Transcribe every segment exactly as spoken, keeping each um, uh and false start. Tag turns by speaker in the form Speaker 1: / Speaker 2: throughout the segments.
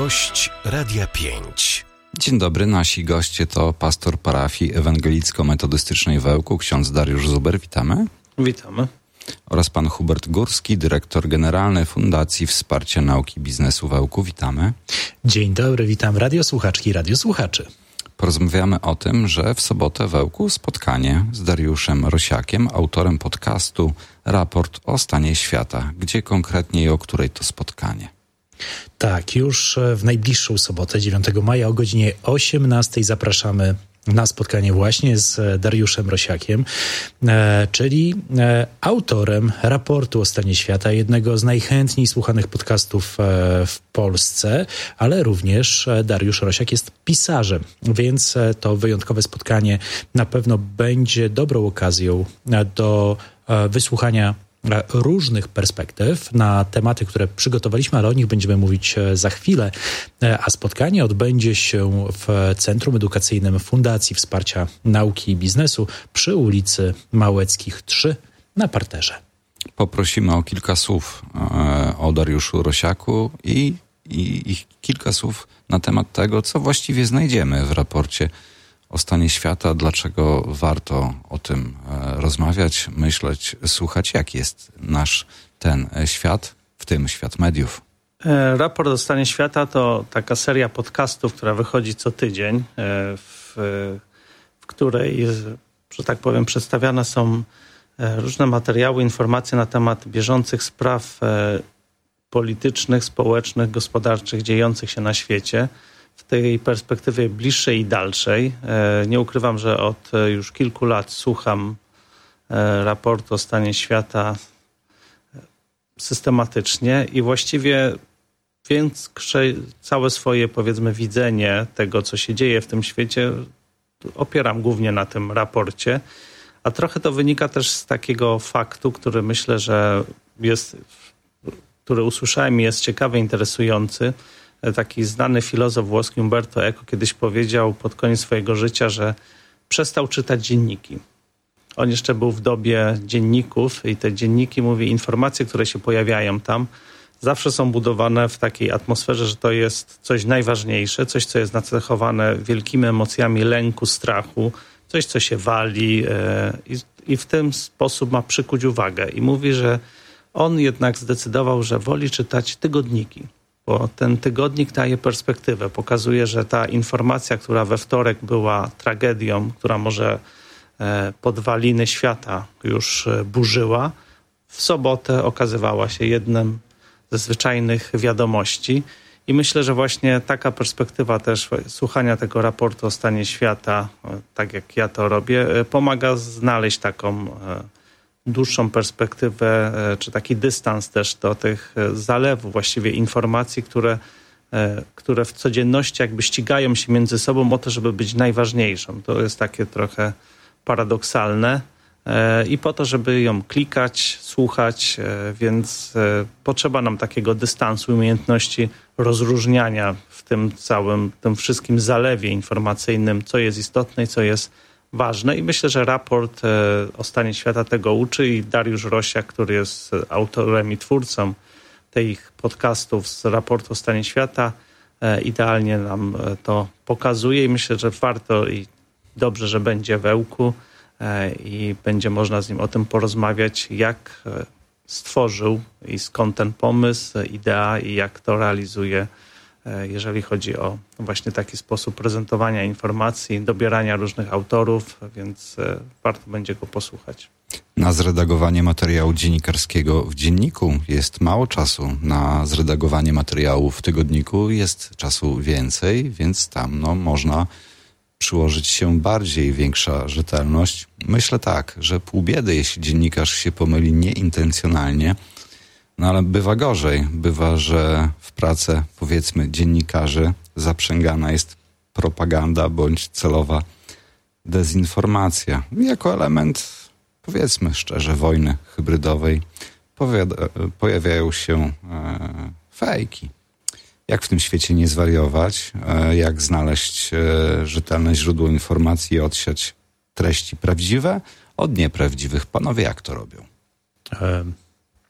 Speaker 1: Gość Radia pięć.
Speaker 2: Dzień dobry, nasi goście to pastor parafii ewangelicko-metodystycznej w Ełku, ksiądz Dariusz Zuber, witamy.
Speaker 3: Witamy.
Speaker 2: Oraz pan Hubert Górski, dyrektor generalny Fundacji Wsparcia Nauki Biznesu w Ełku, witamy.
Speaker 4: Dzień dobry, witam radiosłuchaczki i radiosłuchaczy.
Speaker 2: Porozmawiamy o tym, że w sobotę w Ełku spotkanie z Dariuszem Rosiakiem, autorem podcastu Raport o stanie świata. Gdzie konkretnie i o której to spotkanie?
Speaker 4: Tak, już w najbliższą sobotę, dziewiątego maja o godzinie osiemnastej zapraszamy na spotkanie właśnie z Dariuszem Rosiakiem, e, czyli e, autorem raportu o stanie świata, jednego z najchętniej słuchanych podcastów e, w Polsce, ale również Dariusz Rosiak jest pisarzem, więc to wyjątkowe spotkanie na pewno będzie dobrą okazją do e, wysłuchania różnych perspektyw na tematy, które przygotowaliśmy, ale o nich będziemy mówić za chwilę. A spotkanie odbędzie się w Centrum Edukacyjnym Fundacji Wsparcia Nauki i Biznesu przy ulicy Małeckich trzy na parterze.
Speaker 2: Poprosimy o kilka słów o Dariuszu Rosiaku i, i, i kilka słów na temat tego, co właściwie znajdziemy w raporcie o stanie świata, dlaczego warto o tym rozmawiać, myśleć, słuchać, jak jest nasz ten świat, w tym świat mediów.
Speaker 3: Raport o stanie świata to taka seria podcastów, która wychodzi co tydzień, w, w której, że tak powiem, przedstawiane są różne materiały, informacje na temat bieżących spraw politycznych, społecznych, gospodarczych, dziejących się na świecie. W tej perspektywie bliższej i dalszej. Nie ukrywam, że od już kilku lat słucham raportu o stanie świata systematycznie i właściwie więc całe swoje, powiedzmy, widzenie tego, co się dzieje w tym świecie, opieram głównie na tym raporcie. A trochę to wynika też z takiego faktu, który myślę, że jest, który usłyszałem i jest ciekawy, interesujący. Taki znany filozof włoski Umberto Eco kiedyś powiedział pod koniec swojego życia, że przestał czytać dzienniki. On jeszcze był w dobie dzienników i te dzienniki, mówię, informacje, które się pojawiają tam, zawsze są budowane w takiej atmosferze, że to jest coś najważniejsze, coś, co jest nacechowane wielkimi emocjami lęku, strachu, coś, co się wali yy, i, i w ten sposób ma przykuć uwagę. I mówi, że on jednak zdecydował, że woli czytać tygodniki. Bo ten tygodnik daje perspektywę, pokazuje, że ta informacja, która we wtorek była tragedią, która może podwaliny świata już burzyła, w sobotę okazywała się jednym ze zwyczajnych wiadomości. I myślę, że właśnie taka perspektywa też słuchania tego raportu o stanie świata, tak jak ja to robię, pomaga znaleźć taką dłuższą perspektywę, czy taki dystans też do tych zalewów, właściwie informacji, które, które w codzienności jakby ścigają się między sobą o to, żeby być najważniejszą. To jest takie trochę paradoksalne i po to, żeby ją klikać, słuchać, więc potrzeba nam takiego dystansu, umiejętności rozróżniania w tym całym, tym wszystkim zalewie informacyjnym, co jest istotne i co jest ważne. I myślę, że raport o stanie świata tego uczy i Dariusz Rosiak, który jest autorem i twórcą tych podcastów z raportu o stanie świata, idealnie nam to pokazuje i myślę, że warto i dobrze, że będzie w Ełku i będzie można z nim o tym porozmawiać, jak stworzył i skąd ten pomysł, idea i jak to realizuje, jeżeli chodzi o właśnie taki sposób prezentowania informacji, dobierania różnych autorów, więc warto będzie go posłuchać.
Speaker 2: Na zredagowanie materiału dziennikarskiego w dzienniku jest mało czasu. Na zredagowanie materiału w tygodniku jest czasu więcej, więc tam no, można przyłożyć się bardziej, większa rzetelność. Myślę tak, że pół biedy, jeśli dziennikarz się pomyli nieintencjonalnie. No ale bywa gorzej. Bywa, że w pracę, powiedzmy, dziennikarzy zaprzęgana jest propaganda bądź celowa dezinformacja. Jako element, powiedzmy szczerze, wojny hybrydowej powiada- pojawiają się e, fejki. Jak w tym świecie nie zwariować? E, jak znaleźć e, rzetelne źródło informacji i odsiać treści prawdziwe od nieprawdziwych? Panowie, jak to robią?
Speaker 4: Um.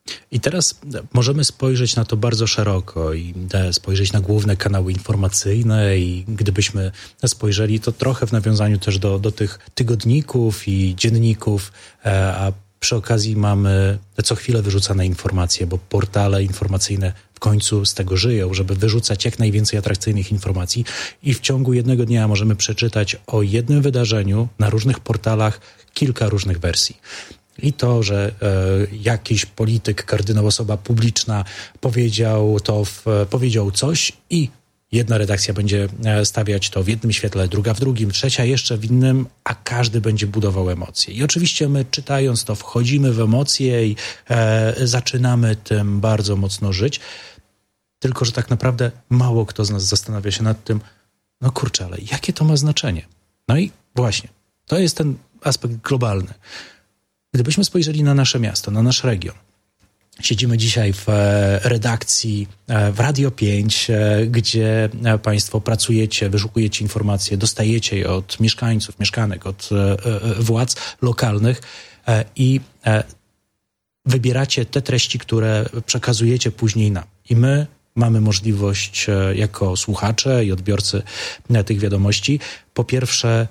Speaker 4: I teraz możemy spojrzeć na to bardzo szeroko i spojrzeć na główne kanały informacyjne i gdybyśmy spojrzeli to trochę w nawiązaniu też do, do tych tygodników i dzienników, a przy okazji mamy co chwilę wyrzucane informacje, bo portale informacyjne w końcu z tego żyją, żeby wyrzucać jak najwięcej atrakcyjnych informacji i w ciągu jednego dnia możemy przeczytać o jednym wydarzeniu na różnych portalach kilka różnych wersji. I to, że e, jakiś polityk, kardynał, osoba publiczna powiedział to, w, powiedział coś i jedna redakcja będzie stawiać to w jednym świetle, druga w drugim, trzecia jeszcze w innym, a każdy będzie budował emocje. I oczywiście my czytając to wchodzimy w emocje i e, zaczynamy tym bardzo mocno żyć, tylko że tak naprawdę mało kto z nas zastanawia się nad tym, no kurczę, ale jakie to ma znaczenie? No i właśnie, to jest ten aspekt globalny. Gdybyśmy spojrzeli na nasze miasto, na nasz region, siedzimy dzisiaj w redakcji w Radio pięć, gdzie Państwo pracujecie, wyszukujecie informacje, dostajecie je od mieszkańców, mieszkanek, od władz lokalnych i wybieracie te treści, które przekazujecie później nam. I my mamy możliwość jako słuchacze i odbiorcy tych wiadomości, po pierwsze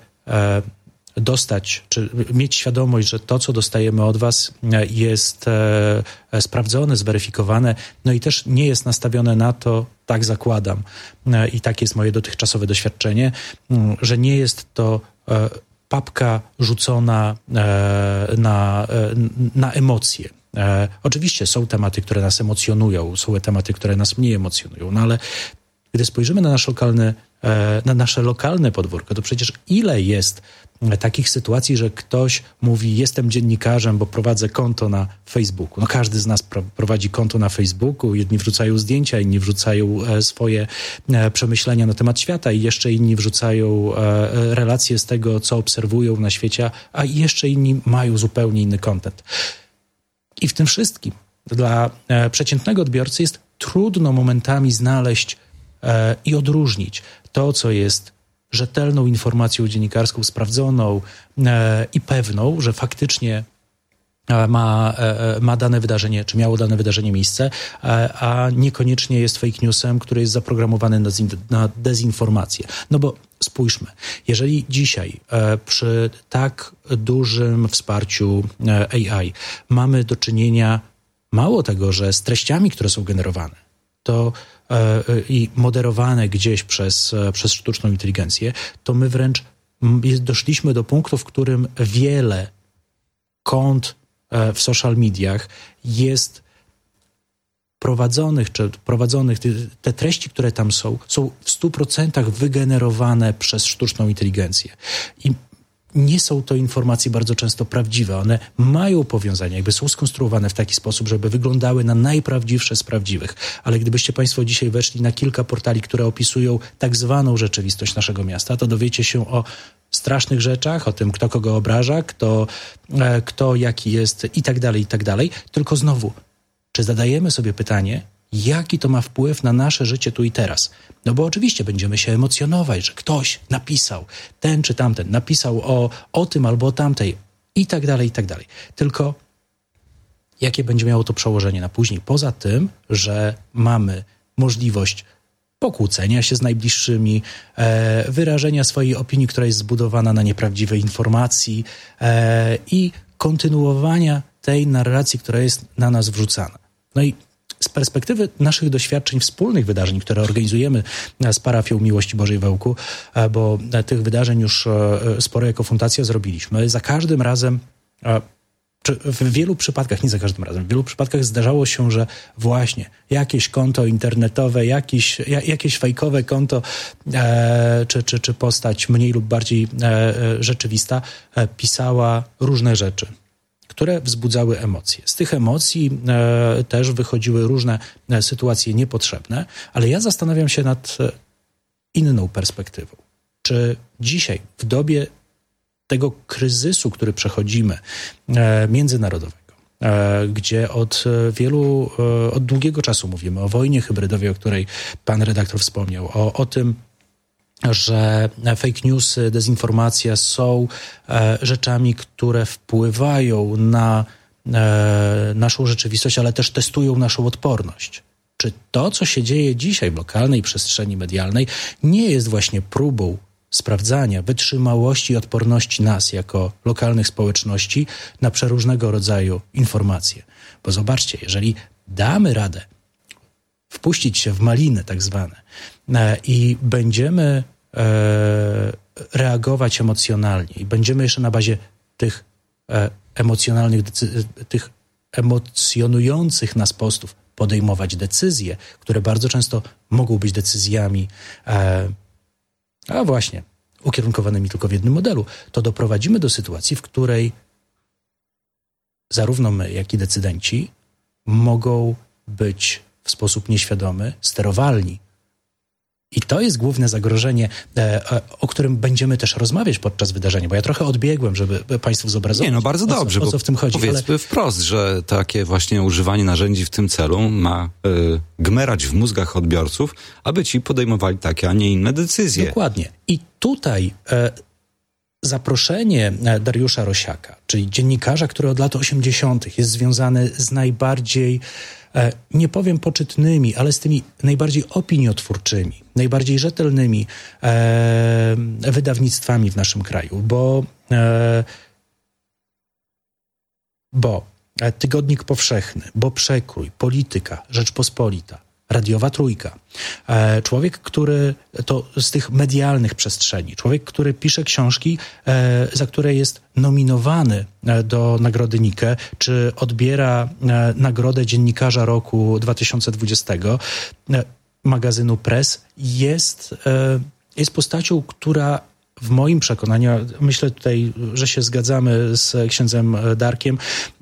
Speaker 4: dostać, czy mieć świadomość, że to, co dostajemy od was, jest e, sprawdzone, zweryfikowane, no i też nie jest nastawione na to, tak zakładam, e, i tak jest moje dotychczasowe doświadczenie, m, że nie jest to e, papka rzucona e, na, e, na emocje. E, oczywiście są tematy, które nas emocjonują, są tematy, które nas mniej emocjonują, no ale gdy spojrzymy na nasz lokalny, e, na nasze lokalne podwórko, to przecież ile jest takich sytuacji, że ktoś mówi, jestem dziennikarzem, bo prowadzę konto na Facebooku. No każdy z nas pro, prowadzi konto na Facebooku, jedni wrzucają zdjęcia, inni wrzucają e, swoje e, przemyślenia na temat świata i jeszcze inni wrzucają e, relacje z tego, co obserwują na świecie, a jeszcze inni mają zupełnie inny content. I w tym wszystkim dla e, przeciętnego odbiorcy jest trudno momentami znaleźć e, i odróżnić to, co jest rzetelną informacją dziennikarską, sprawdzoną e, i pewną, że faktycznie e, ma, e, ma dane wydarzenie, czy miało dane wydarzenie miejsce, e, a niekoniecznie jest fake newsem, który jest zaprogramowany na, zin, na dezinformację. No bo spójrzmy, jeżeli dzisiaj e, przy tak dużym wsparciu e, A I mamy do czynienia mało tego, że z treściami, które są generowane, to i moderowane gdzieś przez, przez sztuczną inteligencję, to my wręcz doszliśmy do punktu, w którym wiele kont w social mediach jest prowadzonych, czy prowadzonych, te treści, które tam są, są w stu procentach wygenerowane przez sztuczną inteligencję. I nie są to informacje bardzo często prawdziwe. One mają powiązania, jakby są skonstruowane w taki sposób, żeby wyglądały na najprawdziwsze z prawdziwych. Ale gdybyście Państwo dzisiaj weszli na kilka portali, które opisują tak zwaną rzeczywistość naszego miasta, to dowiecie się o strasznych rzeczach, o tym, kto kogo obraża, kto, e, kto jaki jest i tak dalej, i tak dalej. Tylko znowu, czy zadajemy sobie pytanie, jaki to ma wpływ na nasze życie tu i teraz? No bo oczywiście będziemy się emocjonować, że ktoś napisał, ten czy tamten, napisał o, o tym albo o tamtej i tak dalej, i tak dalej. Tylko jakie będzie miało to przełożenie na później? Poza tym, że mamy możliwość pokłócenia się z najbliższymi, e, wyrażenia swojej opinii, która jest zbudowana na nieprawdziwej informacji e, i kontynuowania tej narracji, która jest na nas wrzucana. No i z perspektywy naszych doświadczeń, wspólnych wydarzeń, które organizujemy z parafią Miłości Bożej w Ełku, bo tych wydarzeń już sporo jako fundacja zrobiliśmy, za każdym razem, czy w wielu przypadkach, nie za każdym razem, w wielu przypadkach zdarzało się, że właśnie jakieś konto internetowe, jakieś, jakieś fejkowe konto czy, czy, czy postać mniej lub bardziej rzeczywista pisała różne rzeczy, które wzbudzały emocje. Z tych emocji e, też wychodziły różne e, sytuacje niepotrzebne, ale ja zastanawiam się nad e, inną perspektywą. Czy dzisiaj, w dobie tego kryzysu, który przechodzimy, e, międzynarodowego, e, gdzie od wielu, e, od długiego czasu mówimy o wojnie hybrydowej, o której pan redaktor wspomniał, o, o tym, że fake newsy, dezinformacja są e, rzeczami, które wpływają na e, naszą rzeczywistość, ale też testują naszą odporność. Czy to, co się dzieje dzisiaj w lokalnej przestrzeni medialnej, nie jest właśnie próbą sprawdzania wytrzymałości i odporności nas jako lokalnych społeczności na przeróżnego rodzaju informacje? Bo zobaczcie, jeżeli damy radę wpuścić się w maliny tak zwane e, i będziemy e, reagować emocjonalnie i będziemy jeszcze na bazie tych e, emocjonalnych, decy- tych emocjonujących nas postów podejmować decyzje, które bardzo często mogą być decyzjami e, a właśnie ukierunkowanymi tylko w jednym modelu, to doprowadzimy do sytuacji, w której zarówno my, jak i decydenci mogą być w sposób nieświadomy sterowalni. I to jest główne zagrożenie, e, o którym będziemy też rozmawiać podczas wydarzenia, bo ja trochę odbiegłem, żeby Państwu zobrazować.
Speaker 2: Nie, no bardzo dobrze,
Speaker 4: o co, o co w tym chodzi.
Speaker 2: Powiedzmy ale... wprost, że takie właśnie używanie narzędzi w tym celu ma y, gmerać w mózgach odbiorców, aby ci podejmowali takie, a nie inne decyzje.
Speaker 4: Dokładnie. I tutaj e, zaproszenie Dariusza Rosiaka, czyli dziennikarza, który od lat osiemdziesiątych jest związany z najbardziej, e, nie powiem poczytnymi, ale z tymi najbardziej opiniotwórczymi, najbardziej rzetelnymi e, wydawnictwami w naszym kraju, bo, e, bo Tygodnik Powszechny, bo Przekrój, Polityka, Rzeczpospolita, Radiowa Trójka. Człowiek, który to z tych medialnych przestrzeni, człowiek, który pisze książki, za które jest nominowany do Nagrody Nike, czy odbiera Nagrodę Dziennikarza Roku dwa tysiące dwudziestego magazynu Press, jest, jest postacią, która w moim przekonaniu, myślę tutaj, że się zgadzamy z księdzem Darkiem,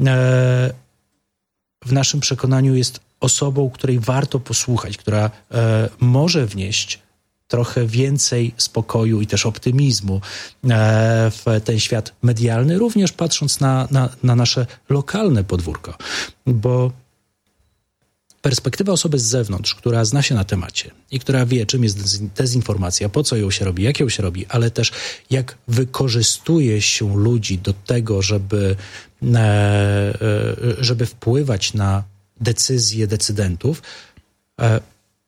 Speaker 4: w naszym przekonaniu jest osobą, której warto posłuchać, która e, może wnieść trochę więcej spokoju i też optymizmu e, w ten świat medialny, również patrząc na, na, na nasze lokalne podwórko. Bo perspektywa osoby z zewnątrz, która zna się na temacie i która wie, czym jest dezinformacja, po co ją się robi, jak ją się robi, ale też jak wykorzystuje się ludzi do tego, żeby, e, e, żeby wpływać na decyzje decydentów, e,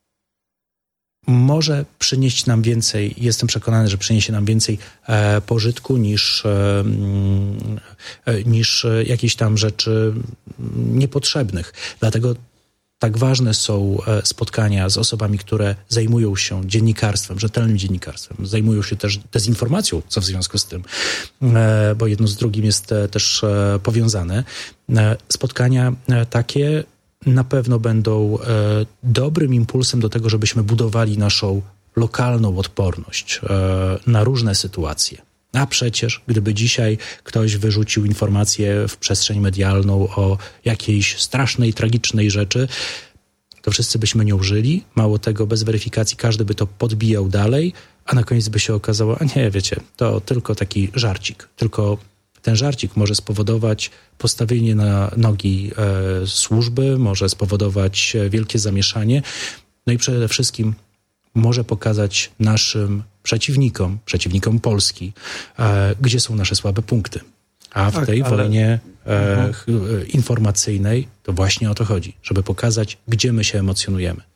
Speaker 4: może przynieść nam więcej, jestem przekonany, że przyniesie nam więcej e, pożytku niż, e, e, niż jakieś tam rzeczy niepotrzebnych. Dlatego tak ważne są e, spotkania z osobami, które zajmują się dziennikarstwem, rzetelnym dziennikarstwem, zajmują się też dezinformacją, co w związku z tym, e, bo jedno z drugim jest e, też e, powiązane. E, spotkania e, takie na pewno będą e, dobrym impulsem do tego, żebyśmy budowali naszą lokalną odporność e, na różne sytuacje. A przecież, gdyby dzisiaj ktoś wyrzucił informację w przestrzeń medialną o jakiejś strasznej, tragicznej rzeczy, to wszyscy byśmy nią żyli. Mało tego, bez weryfikacji każdy by to podbijał dalej, a na koniec by się okazało, a nie, wiecie, to tylko taki żarcik, tylko ten żarcik może spowodować postawienie na nogi e, służby, może spowodować wielkie zamieszanie, no i przede wszystkim może pokazać naszym przeciwnikom, przeciwnikom Polski, e, gdzie są nasze słabe punkty. A w tak, tej ale... wojnie e, mhm. informacyjnej to właśnie o to chodzi, żeby pokazać, gdzie my się emocjonujemy.